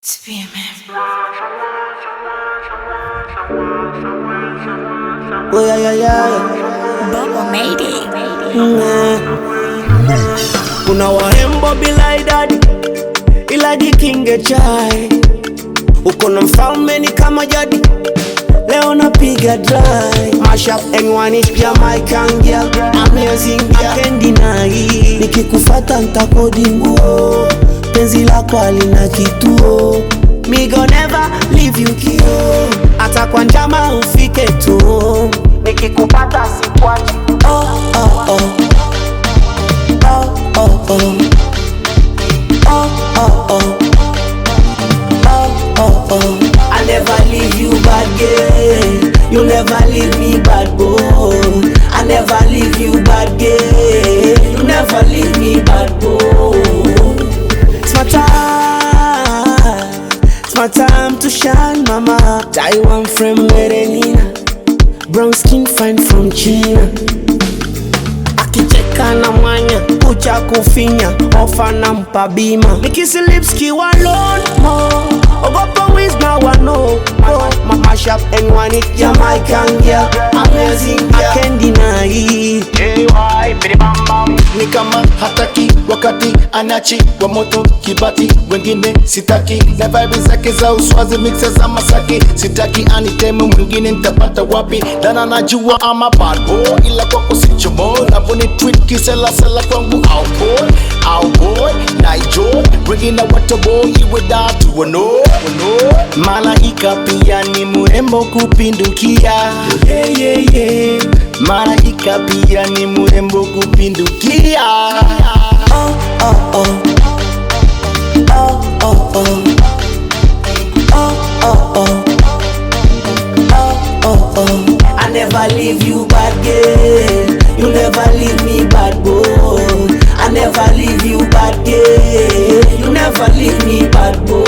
Oh yeah, yeah, yeah. Bubble made it. Kuna warembo bila idadi, ila jikinge chai. Uko na mfalme ni kama jadi, leo napiga dry. Mash up anyone is Jamaican girl, amazing girl, I can't deny. Nikikufata nitakodi nguo, penzi lako halina kituo. Me go never leave you kio, hata kwa njama ufike tu. Nikikupata sikwachi. Oh oh oh, oh oh oh, oh oh oh, oh oh. I never leave you bad girl, you never leave me bad boy. I never leave you bad girl, you never leave me bad boy. It's my time, it's my time to shine, mama. Taiwan from Merenina, brown skin fine from China. Akicheka na mwanya, kucha kufinya, ofa na mpabima. Nikisi lips kiwa alone mo, ogopa wins now I know. Mama shop anyone it Jamaican girl, amazing girl, I can't deny. Ni kama hataki wakati anachi wa moto kibati, wengine sitaki na vibe zake za uswazi mixa za Masaki. Sitaki aniteme mwingine nitapata wapi, dana najua ama bad boy, ila kwako sichomo. Naboni tweet kisela sela kwangu out boy na enjoy, wengine watoboy iwe datu wano. Malaika pia ni murembo kupindukia, yeah, yeah, yeah. Malaika pia ni murembo kupindukia. Oh oh oh, oh oh oh, oh oh oh, oh oh oh. I never leave you bad girl, you never leave me bad boy. I never leave you bad girl, you never leave me bad boy.